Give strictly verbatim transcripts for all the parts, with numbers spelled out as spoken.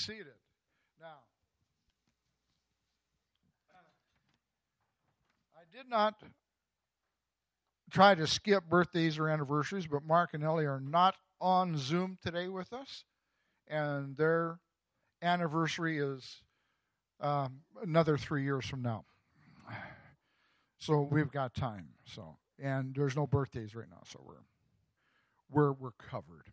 seated. Now, I did not try to skip birthdays or anniversaries, but Mark and Ellie are not on Zoom today with us, and their anniversary is um, another three years from now. So we've got time. So, and there's no birthdays right now, so we're we're we're covered.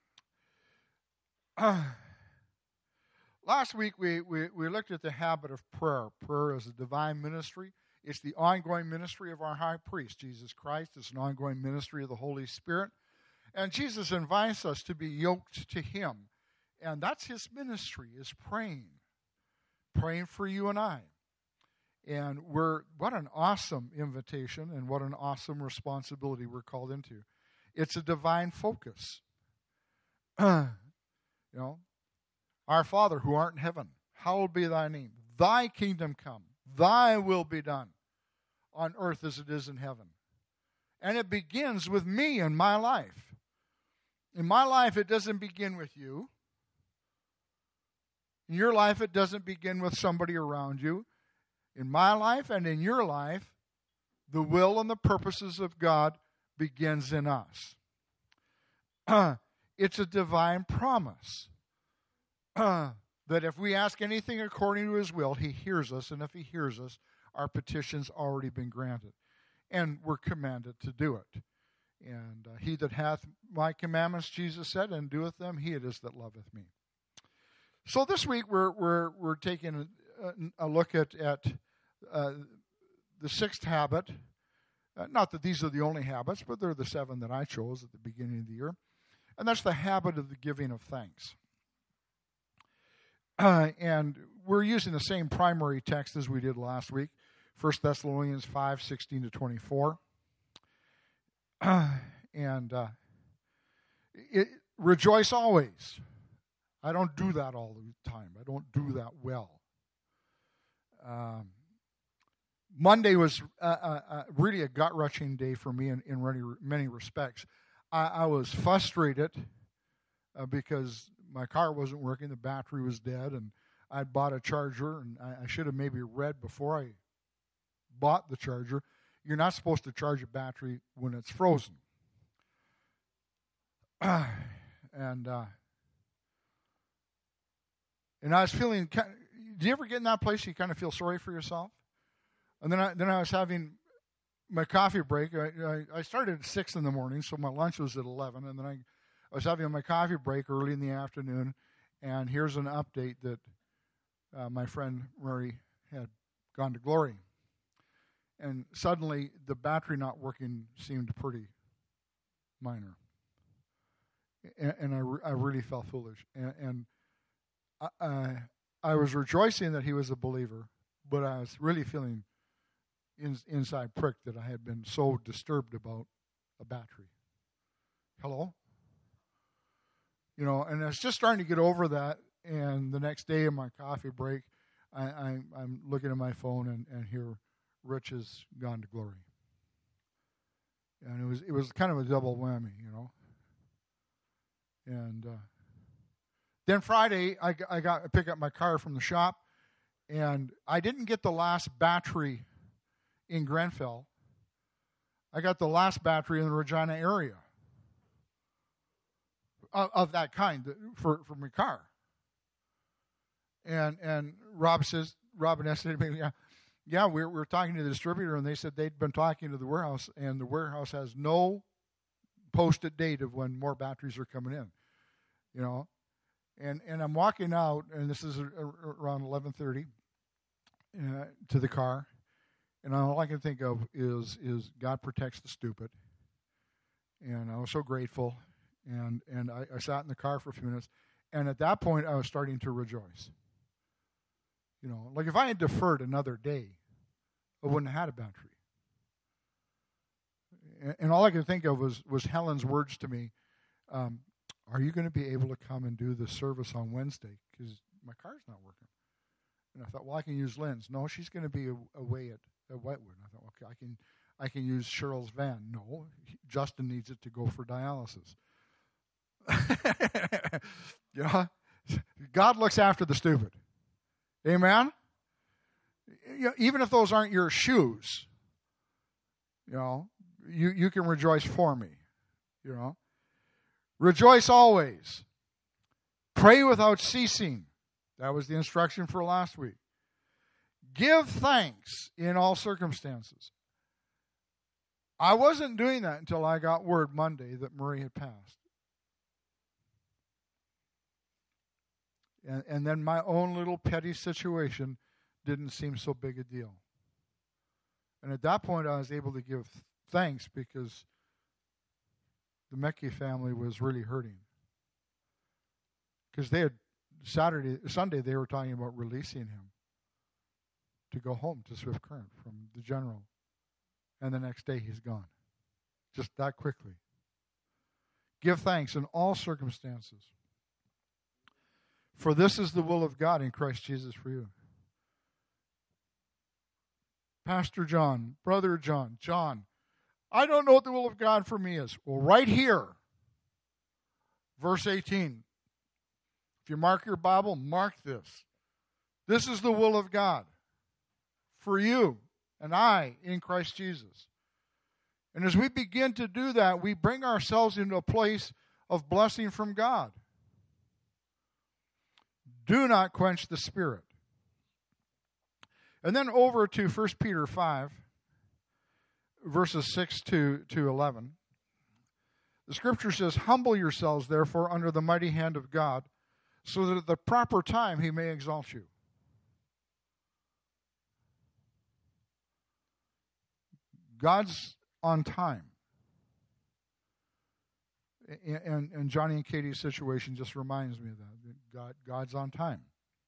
Uh, last week we, we we looked at the habit of prayer. Prayer is a divine ministry. It's the ongoing ministry of our high priest, Jesus Christ. It's an ongoing ministry of the Holy Spirit. And Jesus invites us to be yoked to him. And that's his ministry, is praying. Praying for you and I. And we're, what an awesome invitation and what an awesome responsibility we're called into. It's a divine focus. you know, our Father who art in heaven, hallowed be thy name. Thy kingdom come. Thy will be done on earth as it is in heaven. And it begins with me and my life. In my life, it doesn't begin with you. In your life, it doesn't begin with somebody around you. In my life and in your life, the will and the purposes of God begins in us. It's a divine promise that if we ask anything according to his will, he hears us, and if he hears us, our petition's already been granted. And we're commanded to do it. And uh, he that hath my commandments, Jesus said, and doeth them, he it is that loveth me. So this week we're we're we're taking a, a look at at uh, the sixth habit. Uh, not that these are the only habits, but they're the seven that I chose at the beginning of the year, and that's the habit of the giving of thanks. Uh, and we're using the same primary text as we did last week, First Thessalonians five sixteen to twenty-four. Uh, and uh, it, rejoice always. I don't do that all the time. I don't do that well. Um, Monday was uh, uh, uh, really a gut-wrenching day for me in, in many, many respects. I, I was frustrated uh, because my car wasn't working, the battery was dead, and I'd bought a charger, and I, I should have maybe read before I bought the charger, you're not supposed to charge a battery when it's frozen. and uh, and I was feeling, kind of, do you ever get in that place you kind of feel sorry for yourself? And then I, then I was having my coffee break. I, I, I started at six in the morning, so my lunch was at eleven, and then I, I was having my coffee break early in the afternoon, and here's an update that uh, my friend Murray had gone to glory. And suddenly, the battery not working seemed pretty minor. And, and I, re- I really felt foolish. And, and I, I, I was rejoicing that he was a believer, but I was really feeling in, inside pricked that I had been so disturbed about a battery. Hello? You know, and I was just starting to get over that. And the next day in my coffee break, I, I, I'm looking at my phone and, and here, Rich has gone to glory. And it was it was kind of a double whammy, you know. And uh, then Friday, I, I got I pick up my car from the shop, and I didn't get the last battery in Grenfell. I got the last battery in the Regina area of, of that kind for, for my car. And and Rob says, Rob and I said to me, yeah. Yeah, we were talking to the distributor, and they said they'd been talking to the warehouse, and the warehouse has no posted date of when more batteries are coming in, you know. And and I'm walking out, and this is around eleven thirty, uh, to the car, and all I can think of is is God protects the stupid. And I was so grateful, and and I, I sat in the car for a few minutes, and at that point I was starting to rejoice. You know, like if I had deferred another day, I wouldn't have had a battery. And, and all I could think of was, was Helen's words to me, um, are you going to be able to come and do the service on Wednesday? Because my car's not working. And I thought, well, I can use Lynn's. No, she's going to be away at, at Whitewood. And I thought, okay, I can I can use Cheryl's van. No, Justin needs it to go for dialysis. Yeah. God looks after the stupid. Amen? You know, even if those aren't your shoes, you know, you, you can rejoice for me. You know, rejoice always. Pray without ceasing. That was the instruction for last week. Give thanks in all circumstances. I wasn't doing that until I got word Monday that Marie had passed. And, and then my own little petty situation didn't seem so big a deal. And at that point, I was able to give thanks because the Mecki family was really hurting. Because they had, Saturday, Sunday, they were talking about releasing him to go home to Swift Current from the general. And the next day, he's gone. Just that quickly. Give thanks in all circumstances. For this is the will of God in Christ Jesus for you. Pastor John, Brother John, John, I don't know what the will of God for me is. Well, right here, verse eighteen. If you mark your Bible, mark this. This is the will of God for you and I in Christ Jesus. And as we begin to do that, we bring ourselves into a place of blessing from God. Do not quench the Spirit. And then over to First Peter five, verses six to, to eleven. The Scripture says, humble yourselves, therefore, under the mighty hand of God, so that at the proper time he may exalt you. God's on time. And, and Johnny and Katie's situation just reminds me of that. God, God's on time.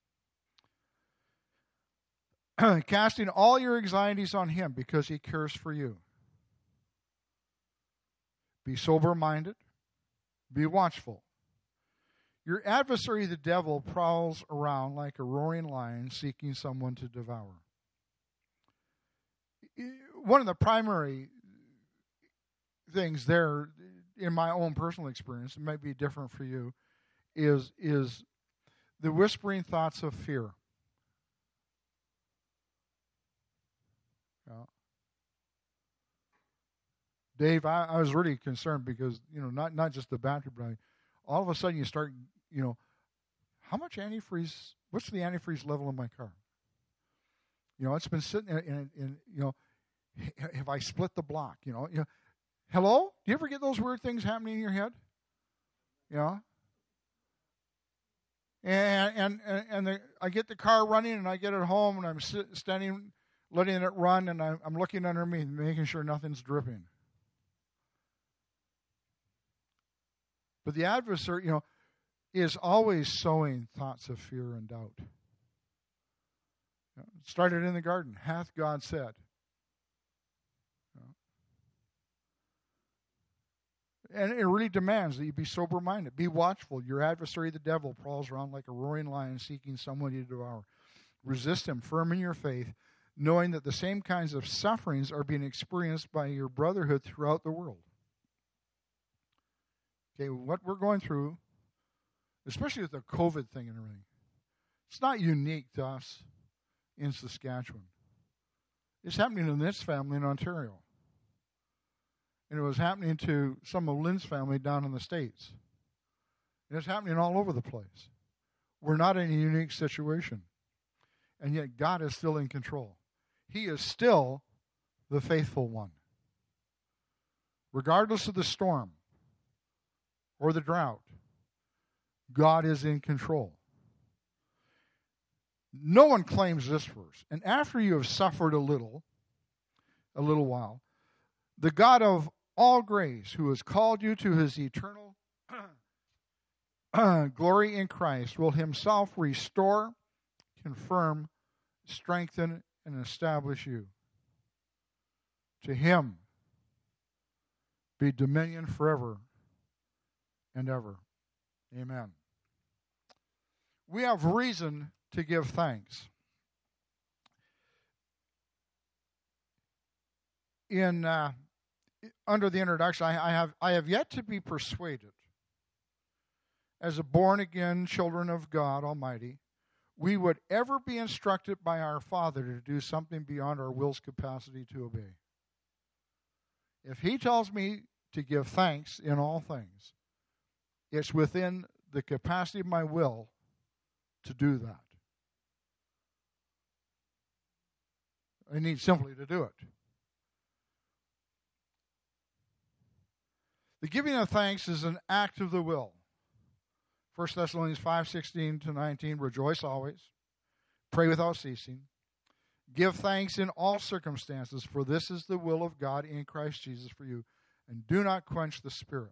Casting all your anxieties on him because he cares for you. Be sober-minded. Be watchful. Your adversary, the devil, prowls around like a roaring lion seeking someone to devour. One of the primary things there, in my own personal experience, it might be different for you, is, is the whispering thoughts of fear. Yeah. Dave, I, I was really concerned because, you know, not, not just the battery, but I, all of a sudden you start, you know, how much antifreeze, what's the antifreeze level in my car? You know, it's been sitting in, in, in you know, have I split the block? You know, you know, hello? Do you ever get those weird things happening in your head? You know? And and and, and the, I get the car running and I get it home and I'm sit, standing, letting it run, and I'm, I'm looking under me, making sure nothing's dripping. But the adversary, you know, is always sowing thoughts of fear and doubt. You know, it started in the garden. Hath God said? You know. And it really demands that you be sober-minded. Be watchful. Your adversary, the devil, prowls around like a roaring lion seeking someone to devour. Resist him, firm in your faith, knowing that the same kinds of sufferings are being experienced by your brotherhood throughout the world. Okay, what we're going through, especially with the COVID thing and everything, it's not unique to us in Saskatchewan. It's happening in this family in Ontario. And it was happening to some of Lynn's family down in the States. And it's happening all over the place. We're not in a unique situation. And yet God is still in control. He is still the faithful one. Regardless of the storm or the drought, God is in control. No one claims this verse. And after you have suffered a little, a little while, the God of all grace, who has called you to his eternal glory in Christ, will himself restore, confirm, strengthen, and establish you. To him be dominion forever and ever. Amen. We have reason to give thanks. In uh, under the introduction, I, I have I have yet to be persuaded as a born-again children of God Almighty, we would ever be instructed by our Father to do something beyond our will's capacity to obey. If He tells me to give thanks in all things, it's within the capacity of my will to do that. I need simply to do it. The giving of thanks is an act of the will. First Thessalonians five sixteen to nineteen, rejoice always, pray without ceasing, give thanks in all circumstances, for this is the will of God in Christ Jesus for you, and do not quench the Spirit.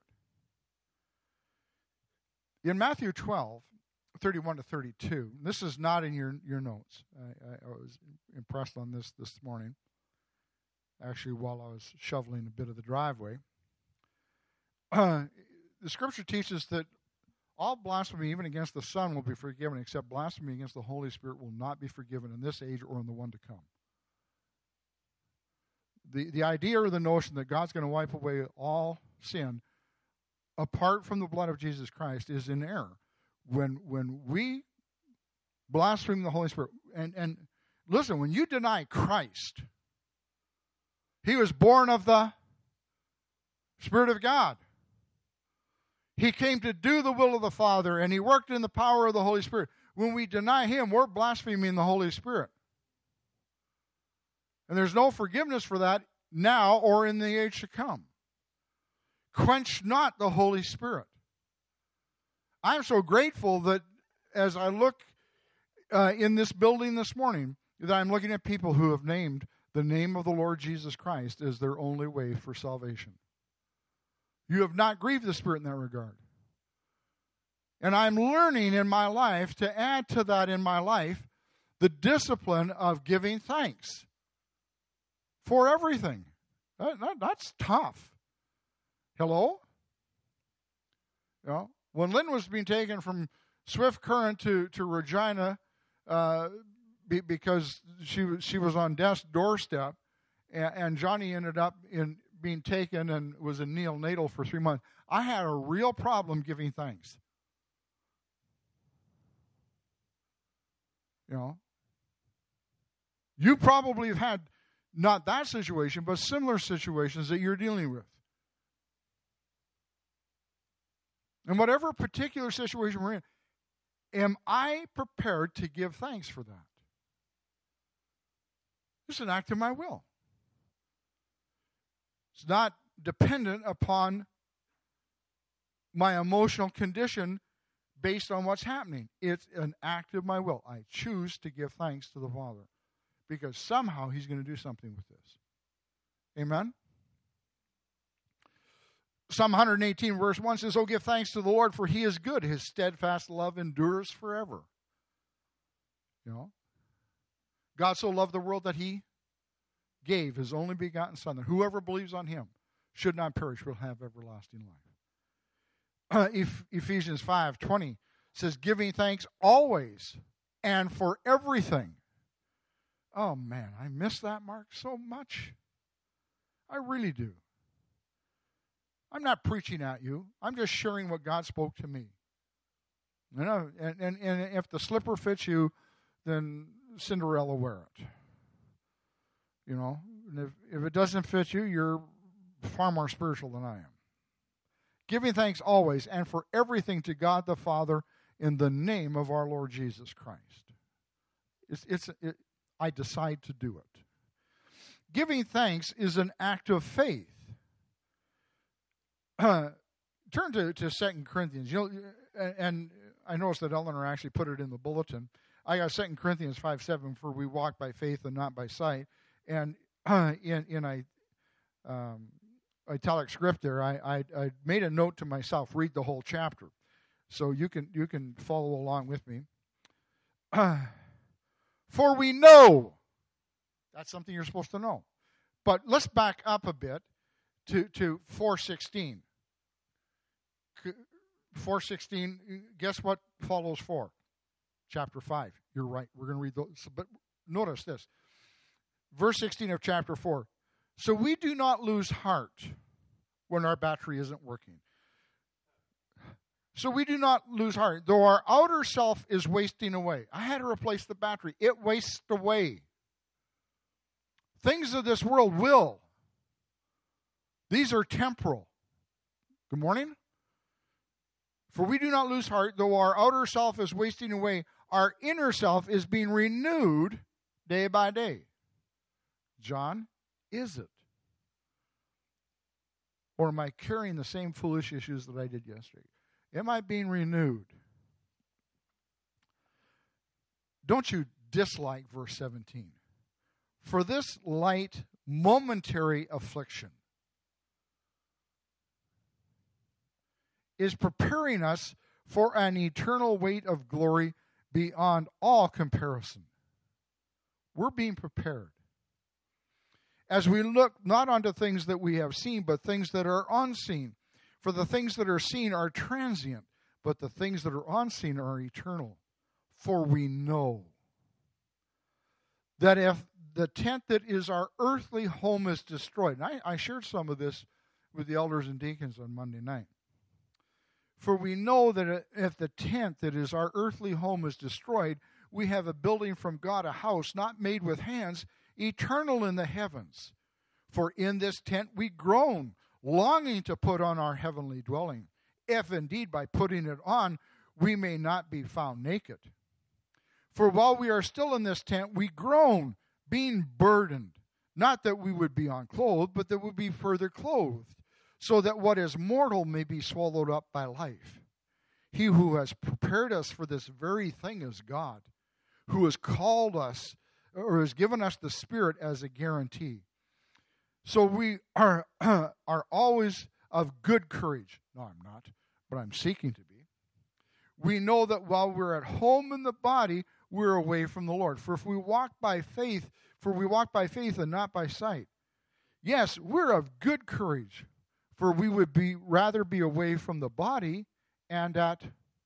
In Matthew twelve, thirty-one to thirty-two, this is not in your, your notes. I, I was impressed on this this morning, actually while I was shoveling a bit of the driveway. Uh, the Scripture teaches that all blasphemy, even against the Son, will be forgiven, except blasphemy against the Holy Spirit will not be forgiven in this age or in the one to come. The, the idea or the notion that God's going to wipe away all sin apart from the blood of Jesus Christ is in error. When when we blaspheme the Holy Spirit, and, and listen, when you deny Christ, He was born of the Spirit of God. He came to do the will of the Father, and He worked in the power of the Holy Spirit. When we deny Him, we're blaspheming the Holy Spirit. And there's no forgiveness for that now or in the age to come. Quench not the Holy Spirit. I'm so grateful that as I look uh, in this building this morning, that I'm looking at people who have named the name of the Lord Jesus Christ as their only way for salvation. You have not grieved the Spirit in that regard. And I'm learning in my life to add to that in my life the discipline of giving thanks for everything. That, that, that's tough. Hello? You know, when Lynn was being taken from Swift Current to, to Regina uh, be, because she, she was on death's doorstep, and, and Johnny ended up in being taken and was in neonatal for three months, I had a real problem giving thanks. You know, you probably have had not that situation, but similar situations that you're dealing with. And whatever particular situation we're in, am I prepared to give thanks for that? It's an act of my will. It's not dependent upon my emotional condition based on what's happening. It's an act of my will. I choose to give thanks to the Father because somehow He's going to do something with this. Amen? Psalm one eighteen verse one says, "Oh, give thanks to the Lord, for He is good. His steadfast love endures forever." You know? God so loved the world that He gave His only begotten Son, that whoever believes on Him should not perish, but have everlasting life. Uh, Ephesians five twenty says, "Giving thanks always and for everything." Oh, man, I miss that, Mark, so much. I really do. I'm not preaching at you. I'm just sharing what God spoke to me. You know, and, and, and if the slipper fits you, then Cinderella wear it. You know, and if, if it doesn't fit you, you're far more spiritual than I am. Giving thanks always and for everything to God the Father in the name of our Lord Jesus Christ. It's, it's, it, I decide to do it. Giving thanks is an act of faith. Uh, turn to, to Second Corinthians. You know, and, and I noticed that Eleanor actually put it in the bulletin. I got Second Corinthians five seven, "For we walk by faith and not by sight." And uh, in, in a um, italic script there, I, I, I made a note to myself, read the whole chapter. So you can you can follow along with me. Uh, For we know. That's something you're supposed to know. But let's back up a bit to, to four sixteen. four sixteen, guess what follows four? Chapter five. You're right. We're going to read those. But notice this. Verse sixteen of chapter four. "So we do not lose heart when our battery isn't working." So we do not lose heart, though our outer self is wasting away. I had to replace the battery. It wastes away. Things of this world will. These are temporal. Good morning. For we do not lose heart, though our outer self is wasting away, our inner self is being renewed day by day. John, is it? Or am I carrying the same foolish issues that I did yesterday? Am I being renewed? Don't you dislike verse seventeen? For this light, momentary affliction is preparing us for an eternal weight of glory beyond all comparison. We're being prepared. As we look not unto things that we have seen, but things that are unseen. For the things that are seen are transient, but the things that are unseen are eternal. For we know that if the tent that is our earthly home is destroyed, and I, I shared some of this with the elders and deacons on Monday night. For we know that if the tent that is our earthly home is destroyed, we have a building from God, a house not made with hands, eternal in the heavens. For in this tent we groan, longing to put on our heavenly dwelling, if indeed by putting it on we may not be found naked. For while we are still in this tent, we groan, being burdened, not that we would be unclothed, but that we would be further clothed, so that what is mortal may be swallowed up by life. He who has prepared us for this very thing is God, who has called us, or has given us the Spirit as a guarantee. So we are, are always of good courage. No, I'm not, but I'm seeking to be. We know that while we're at home in the body, we're away from the Lord. For if we walk by faith, for we walk by faith and not by sight. Yes, we're of good courage, for we would be rather be away from the body and at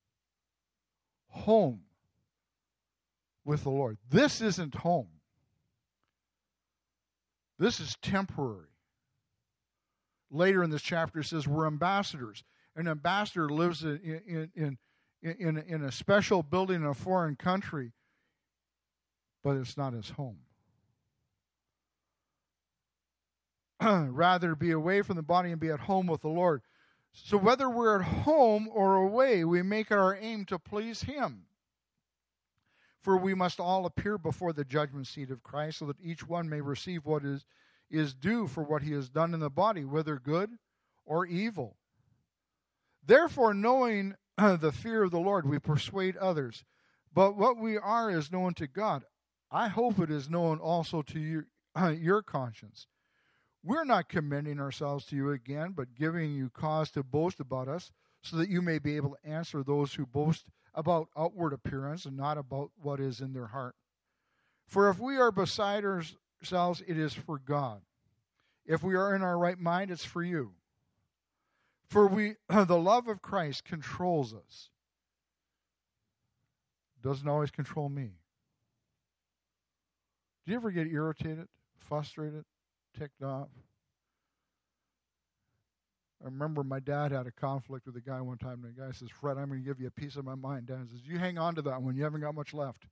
home with the Lord. This isn't home. This is temporary. Later in this chapter it says we're ambassadors. An ambassador lives in, in, in, in, in a special building in a foreign country, but it's not his home. Rather be away from the body and be at home with the Lord. So whether we're at home or away, we make it our aim to please Him. For we must all appear before the judgment seat of Christ, so that each one may receive what is, is due for what he has done in the body, whether good or evil. Therefore, knowing the fear of the Lord, we persuade others. But what we are is known to God. I hope it is known also to your, uh, your conscience. We're not commending ourselves to you again, but giving you cause to boast about us, so that you may be able to answer those who boast about outward appearance and not about what is in their heart. For if we are beside ourselves, it is for God. If we are in our right mind, it's for you. For we, the love of Christ controls us. Doesn't always control me. Do you ever get irritated, frustrated, ticked off? I remember my dad had a conflict with a guy one time, and the guy says, Fred, I'm going to give you a piece of my mind. Dad says, you hang on to that one. You haven't got much left.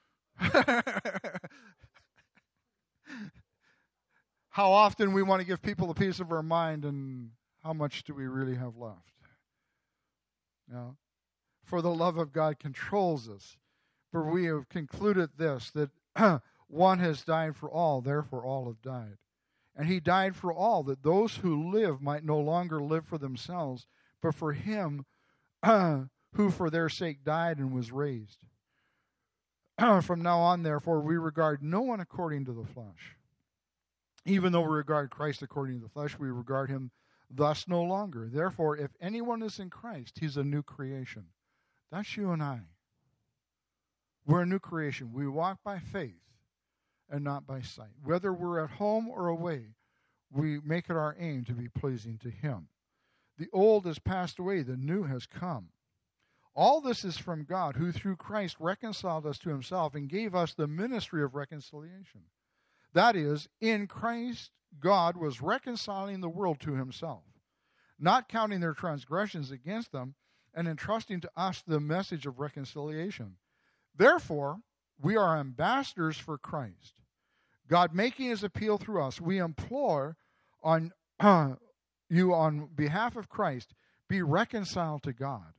How often we want to give people a piece of our mind, and how much do we really have left? No. For the love of God controls us. For we have concluded this, that one has died for all, therefore all have died. And he died for all, that those who live might no longer live for themselves, but for him uh, who for their sake died and was raised. From now on, therefore, we regard no one according to the flesh. Even though we regard Christ according to the flesh, we regard him thus no longer. Therefore, if anyone is in Christ, he's a new creation. That's you and I. We're a new creation. We walk by faith and not by sight. Whether we're at home or away, we make it our aim to be pleasing to him. The old has passed away, the new has come. All this is from God, who through Christ reconciled us to himself and gave us the ministry of reconciliation. That is, in Christ, God was reconciling the world to himself, not counting their transgressions against them, and entrusting to us the message of reconciliation. Therefore, we are ambassadors for Christ. God making his appeal through us, we implore on uh, you on behalf of Christ, be reconciled to God.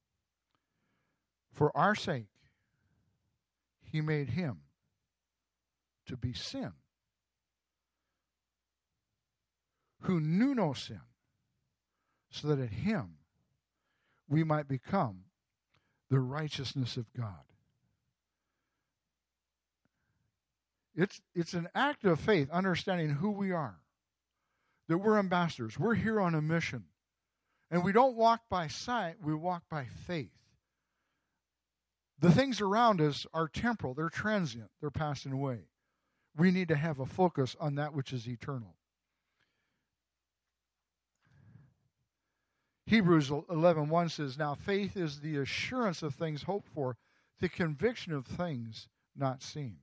For our sake, he made him to be sin, who knew no sin, so that in him we might become the righteousness of God. It's, it's an act of faith, understanding who we are, that we're ambassadors. We're here on a mission. And we don't walk by sight, we walk by faith. The things around us are temporal, they're transient, they're passing away. We need to have a focus on that which is eternal. Hebrews eleven one says, now faith is the assurance of things hoped for, the conviction of things not seen.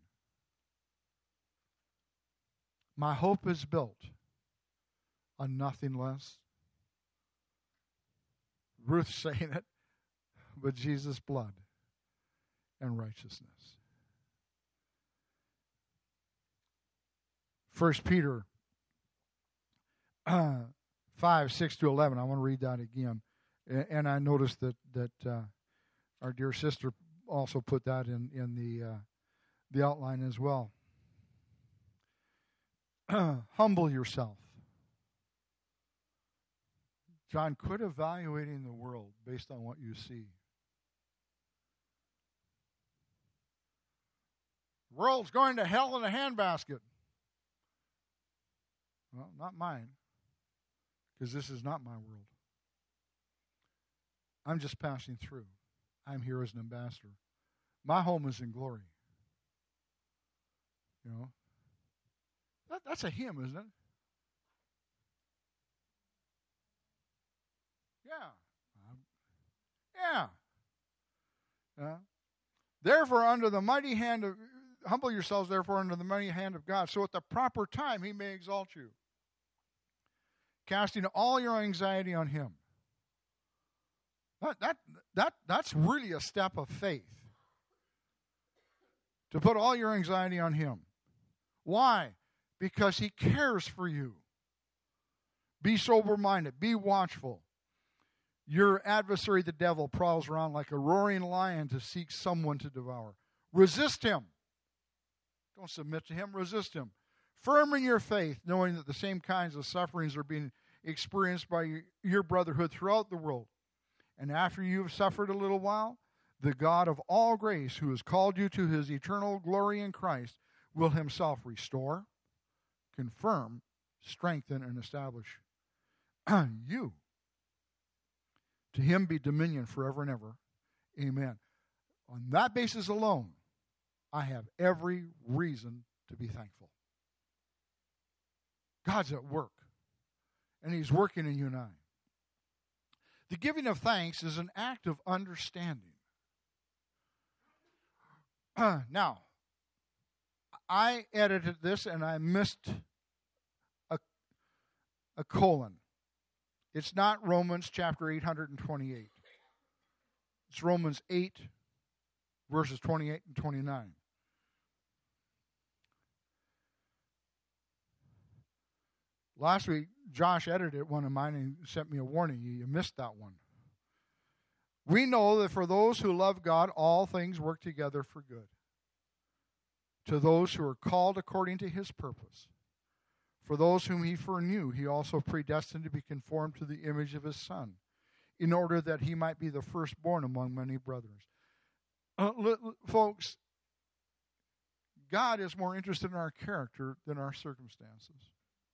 My hope is built on nothing less. Ruth saying it, but Jesus' blood and righteousness. First Peter uh, five, six to eleven. I want to read that again. And I noticed that that uh, our dear sister also put that in, in the uh, the outline as well. Humble yourself. John, quit evaluating the world based on what you see. The world's going to hell in a handbasket. Well, not mine, because this is not my world. I'm just passing through. I'm here as an ambassador. My home is in glory. You know, that, that's a hymn, isn't it? Yeah. Um, yeah. Yeah. Therefore, under the mighty hand of, humble yourselves, therefore, under the mighty hand of God, so at the proper time he may exalt you, casting all your anxiety on him. That, that, that, that's really a step of faith, to put all your anxiety on him. Why? Because he cares for you. Be sober-minded. Be watchful. Your adversary, the devil, prowls around like a roaring lion to seek someone to devour. Resist him. Don't submit to him. Resist him. Firm in your faith, knowing that the same kinds of sufferings are being experienced by your brotherhood throughout the world. And after you have suffered a little while, the God of all grace, who has called you to his eternal glory in Christ, will himself restore, confirm, strengthen, and establish you. To him be dominion forever and ever. Amen. On that basis alone, I have every reason to be thankful. God's at work, and he's working in you and I. The giving of thanks is an act of understanding. Uh, now, I edited this and I missed a, a colon. It's not Romans chapter eight twenty-eight. It's Romans eight, verses twenty-eight and twenty-nine. Last week, Josh edited one of mine and sent me a warning. You missed that one. We know that for those who love God, all things work together for good. To those who are called according to his purpose. For those whom he foreknew, he also predestined to be conformed to the image of his Son, in order that he might be the firstborn among many brothers. Uh, l- l- folks, God is more interested in our character than our circumstances.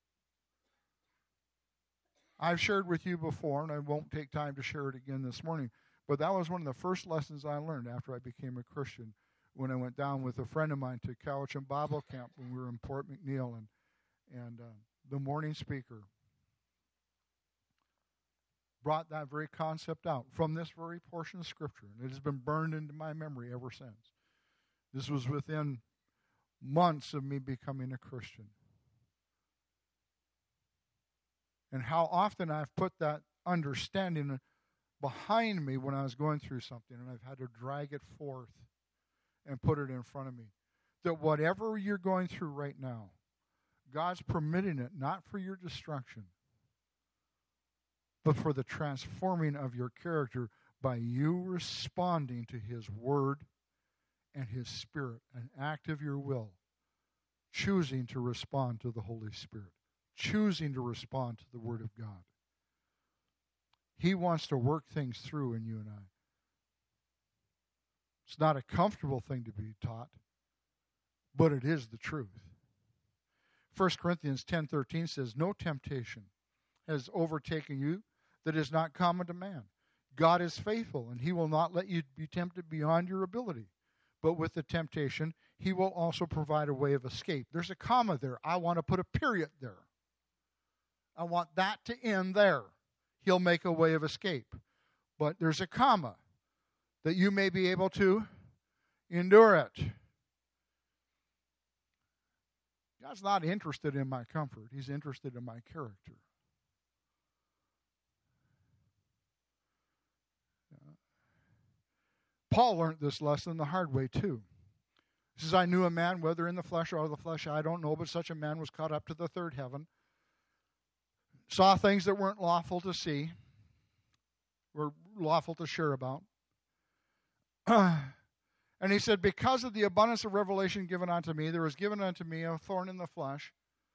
I've shared with you before, and I won't take time to share it again this morning, but that was one of the first lessons I learned after I became a Christian, when I went down with a friend of mine to Cowichan Bible Camp when we were in Port McNeil, and and uh, the morning speaker brought that very concept out from this very portion of Scripture, and it has been burned into my memory ever since. This was within months of me becoming a Christian. And how often I've put that understanding behind me when I was going through something, and I've had to drag it forth and put it in front of me. That whatever you're going through right now, God's permitting it not for your destruction, but for the transforming of your character by you responding to His Word and His Spirit, an act of your will, choosing to respond to the Holy Spirit, choosing to respond to the Word of God. He wants to work things through in you and I. It's not a comfortable thing to be taught, but it is the truth. First Corinthians ten thirteen says, no temptation has overtaken you that is not common to man. God is faithful, and He will not let you be tempted beyond your ability. But with the temptation, He will also provide a way of escape. There's a comma there. I want to put a period there. I want that to end there. He'll make a way of escape. But there's a comma that you may be able to endure it. God's not interested in my comfort. He's interested in my character. Paul learned this lesson the hard way too. He says, I knew a man, whether in the flesh or out of the flesh, I don't know, but such a man was caught up to the third heaven, saw things that weren't lawful to see, were lawful to share about. And he said, because of the abundance of revelation given unto me, there was given unto me a thorn in the flesh.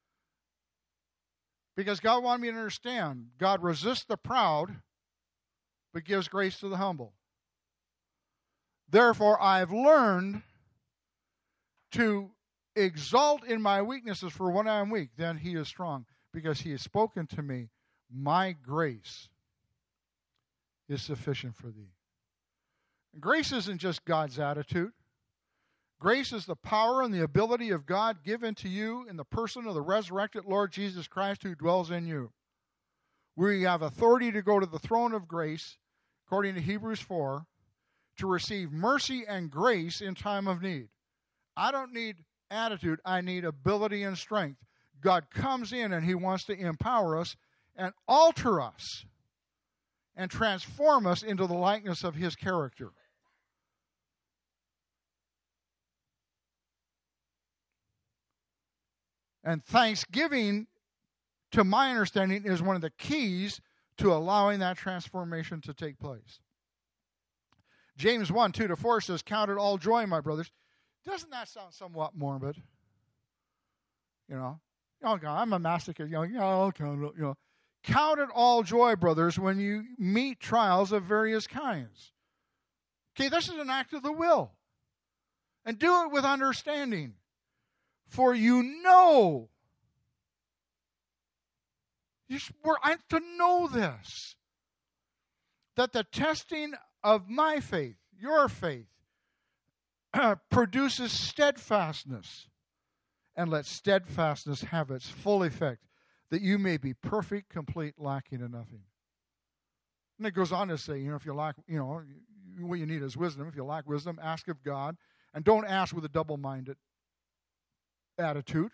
Because God wanted me to understand, God resists the proud, but gives grace to the humble. Therefore, I've learned to exalt in my weaknesses, for when I am weak, then He is strong. Because He has spoken to me, my grace is sufficient for thee. And grace isn't just God's attitude. Grace is the power and the ability of God given to you in the person of the resurrected Lord Jesus Christ who dwells in you. We have authority to go to the throne of grace, according to Hebrews four, to receive mercy and grace in time of need. I don't need attitude. I need ability and strength. God comes in and He wants to empower us and alter us and transform us into the likeness of His character. And thanksgiving, to my understanding, is one of the keys to allowing that transformation to take place. James one, two to four says, count it all joy, my brothers. Doesn't that sound somewhat morbid? You know, oh God, I'm a masochist. You know, yeah, I'll count it. You know, count it all joy, brothers, when you meet trials of various kinds. Okay, this is an act of the will, and do it with understanding. For you know, you were I'm to know this, that the testing of my faith, your faith, produces steadfastness. And let steadfastness have its full effect, that you may be perfect, complete, lacking in nothing. And it goes on to say, you know, if you lack, you know, what you need is wisdom. If you lack wisdom, ask of God. And don't ask with a double-minded attitude.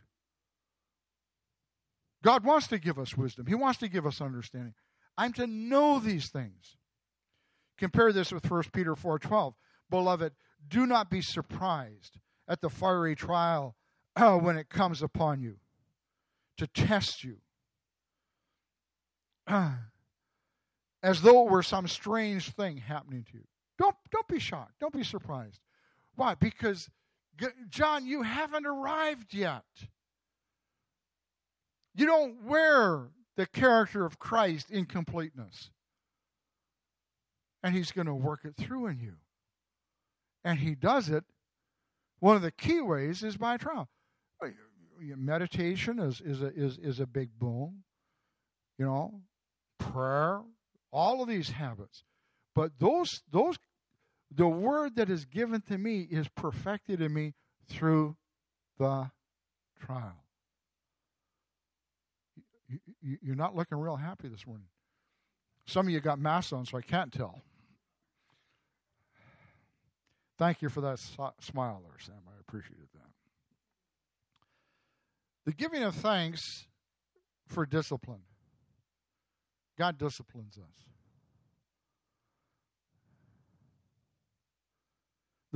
God wants to give us wisdom. He wants to give us understanding. I'm to know these things. Compare this with First Peter four twelve. Beloved, do not be surprised at the fiery trial uh, when it comes upon you to test you, uh, as though it were some strange thing happening to you. Don't, don't be shocked. Don't be surprised. Why? Because, John, you haven't arrived yet. You don't wear the character of Christ in completeness. And He's going to work it through in you. And He does it. One of the key ways is by trial. Meditation is, is, a, is, is a big boom. You know, prayer, all of these habits. But those, those, the word that is given to me is perfected in me through the trial. You're not looking real happy this morning. Some of you got masks on, so I can't tell. Thank you for that smile there, Sam. I appreciated that. The giving of thanks for discipline. God disciplines us.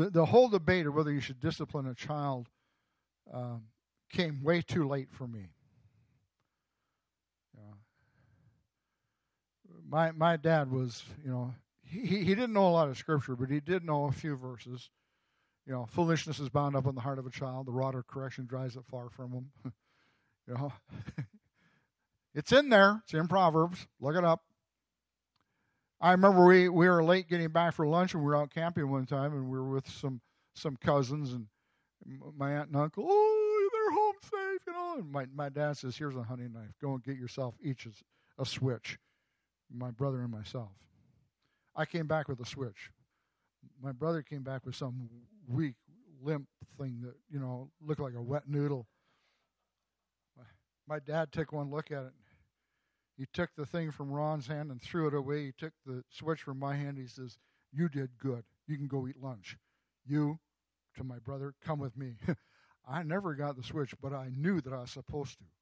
The, the whole debate of whether you should discipline a child um, came way too late for me. You know, my my dad was, you know, he, he didn't know a lot of Scripture, but he did know a few verses. You know, foolishness is bound up in the heart of a child. The rod of correction drives it far from him. You know, it's in there. It's in Proverbs. Look it up. I remember we, we were late getting back for lunch, and we were out camping one time, and we were with some some cousins, and my aunt and uncle, oh, they're home safe, you know. And my, my dad says, here's a hunting knife. Go and get yourself each a, a switch, my brother and myself. I came back with a switch. My brother came back with some weak, limp thing that, you know, looked like a wet noodle. My dad took one look at it. He took the thing from Ron's hand and threw it away. He took the switch from my hand. He says, you did good. You can go eat lunch. You, to my brother, come with me. I never got the switch, but I knew that I was supposed to.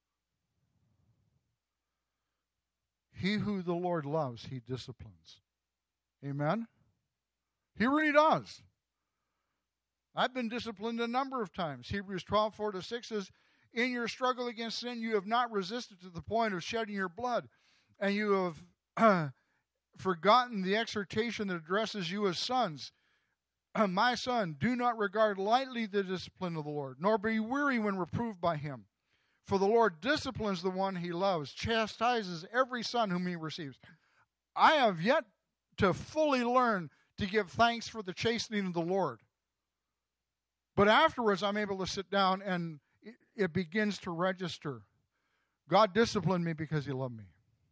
He who the Lord loves, he disciplines. Amen? He really does. I've been disciplined a number of times. Hebrews twelve, four to six says, in your struggle against sin, you have not resisted to the point of shedding your blood, and you have uh, forgotten the exhortation that addresses you as sons. My son, do not regard lightly the discipline of the Lord, nor be weary when reproved by him. For the Lord disciplines the one he loves, chastises every son whom he receives. I have yet to fully learn to give thanks for the chastening of the Lord. But afterwards, I'm able to sit down and it, it begins to register. God disciplined me because he loved me.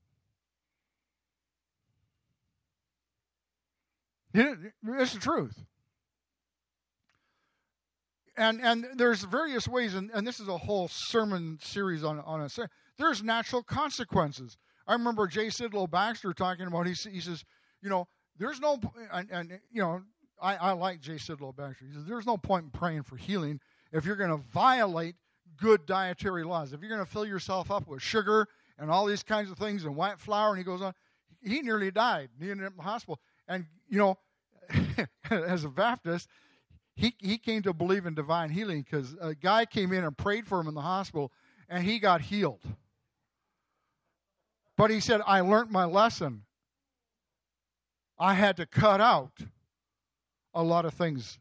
It's the truth. And and there's various ways, and, and this is a whole sermon series on, on it. There's natural consequences. I remember J. Sidlow Baxter talking about, he, he says, you know, there's no, and, and you know, I, I like J. Sidlow Baxter. He says, there's no point in praying for healing if you're going to violate good dietary laws. If you're going to fill yourself up with sugar and all these kinds of things and white flour, and he goes on, he nearly died. He ended up in the hospital. And, you know, as a Baptist, he, he came to believe in divine healing because a guy came in and prayed for him in the hospital, and he got healed. But he said, I learned my lesson. I had to cut out a lot of things,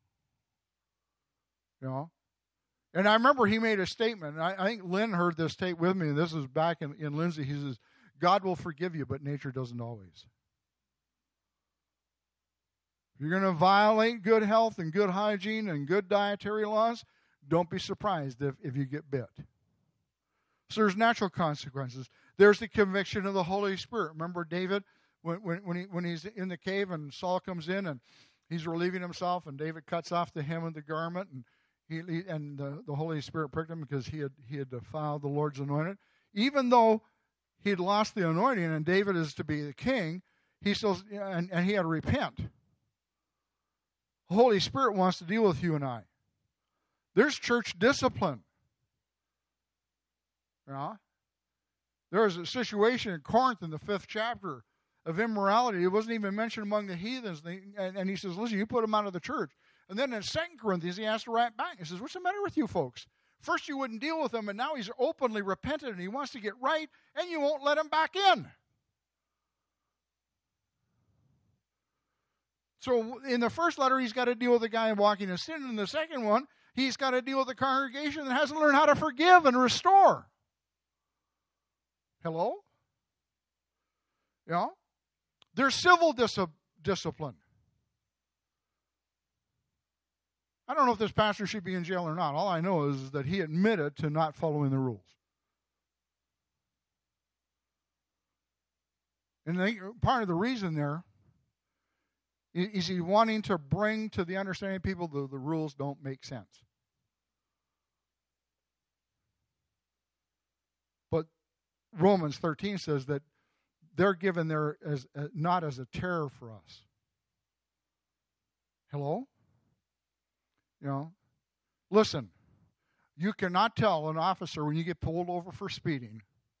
you know. And I remember he made a statement, and I, I think Lynn heard this tape with me, and this was back in, in Lindsay. He says, God will forgive you, but nature doesn't always. If you're going to violate good health and good hygiene and good dietary laws, don't be surprised if, if you get bit. So there's natural consequences. There's the conviction of the Holy Spirit. Remember David, when when when, he, when he's in the cave and Saul comes in and he's relieving himself, and David cuts off the hem of the garment, and he, he and the, the Holy Spirit pricked him because he had he had defiled the Lord's anointed. Even though he had lost the anointing and David is to be the king, he still and, and he had to repent. The Holy Spirit wants to deal with you and I. There's church discipline. You know? There was a situation in Corinth in the fifth chapter of immorality. It wasn't even mentioned among the heathens. And, and he says, listen, you put them out of the church. And then in Second Corinthians, he has to write back. He says, what's the matter with you folks? First you wouldn't deal with them, and now he's openly repented, and he wants to get right, and you won't let him back in. So in the first letter, he's got to deal with the guy walking in sin. In the second one, he's got to deal with the congregation that hasn't learned how to forgive and restore. Hello? You know? There's civil dis- discipline. I don't know if this pastor should be in jail or not. All I know is that he admitted to not following the rules. And I think part of the reason there is he wanting to bring to the understanding of people that the rules don't make sense. But Romans thirteen says that they're given there as uh, not as a terror for us. Hello? You know, listen, you cannot tell an officer when you get pulled over for speeding,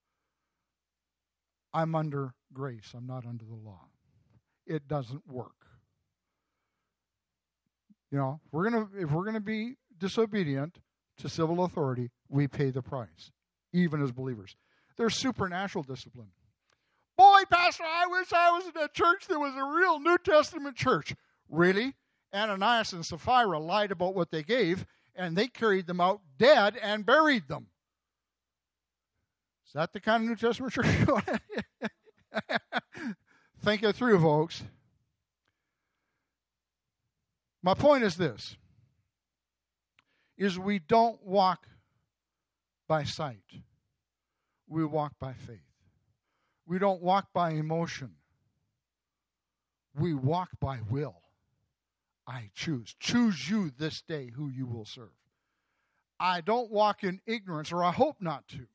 I'm under grace, I'm not under the law. It doesn't work. You know, if we're gonna if we're gonna be disobedient to civil authority, we pay the price, even as believers. There's supernatural discipline. Boy, Pastor, I wish I was in a church that was a real New Testament church. Really? Ananias and Sapphira lied about what they gave, and they carried them out dead and buried them. Is that the kind of New Testament church you want? Think it through, folks. My point is this, is we don't walk by sight. We walk by faith. We don't walk by emotion. We walk by will. I choose. Choose you this day who you will serve. I don't walk in ignorance, or I hope not to.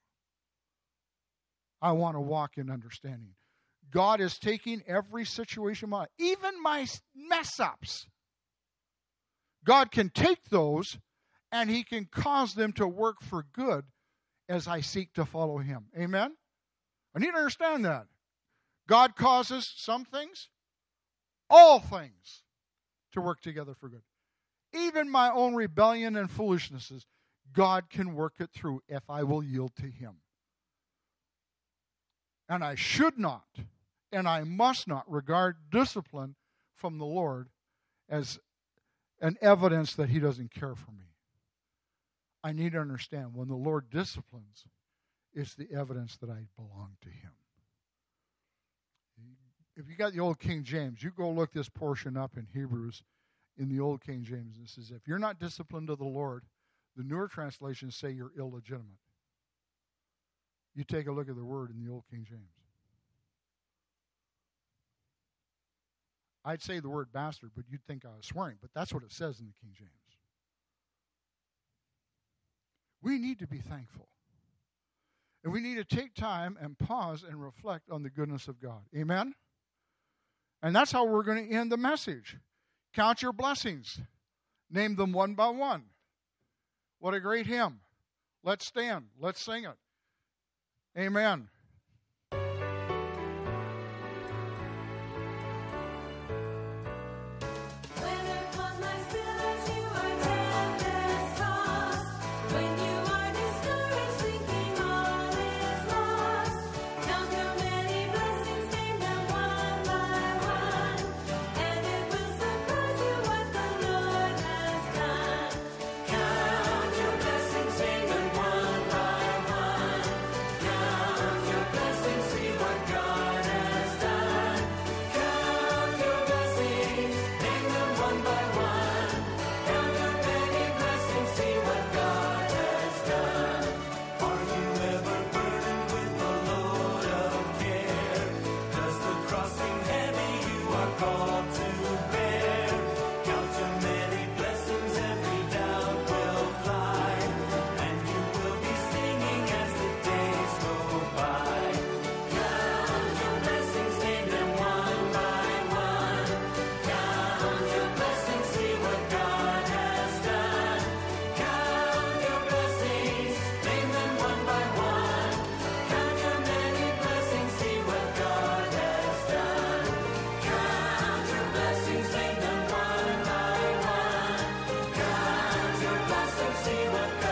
I want to walk in understanding. God is taking every situation of my life, even my mess-ups. God can take those and He can cause them to work for good as I seek to follow Him. Amen? I need to understand that. God causes some things, all things, to work together for good. Even my own rebellion and foolishnesses, God can work it through if I will yield to Him. And I should not, and I must not regard discipline from the Lord as an evidence that He doesn't care for me. I need to understand when the Lord disciplines, it's the evidence that I belong to Him. If you got the old King James, you go look this portion up in Hebrews in the old King James. It says, if you're not disciplined of the Lord, the newer translations say you're illegitimate. You take a look at the word in the old King James. I'd say the word bastard, but you'd think I was swearing, but that's what it says in the King James. We need to be thankful. And we need to take time and pause and reflect on the goodness of God. Amen? And that's how we're going to end the message. Count your blessings. Name them one by one. What a great hymn. Let's stand. Let's sing it. Amen. See what